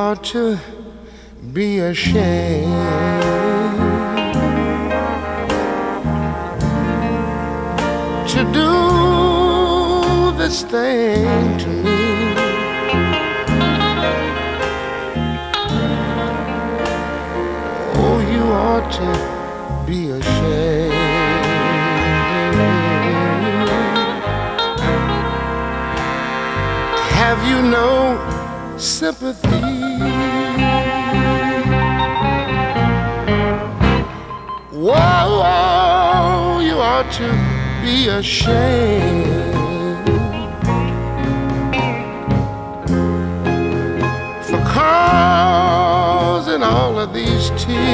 ought to be ashamed to do this thing to me. Oh, you ought to be ashamed. Have you no sympathy? Whoa, whoa, you ought to be ashamed for causing all of these tears.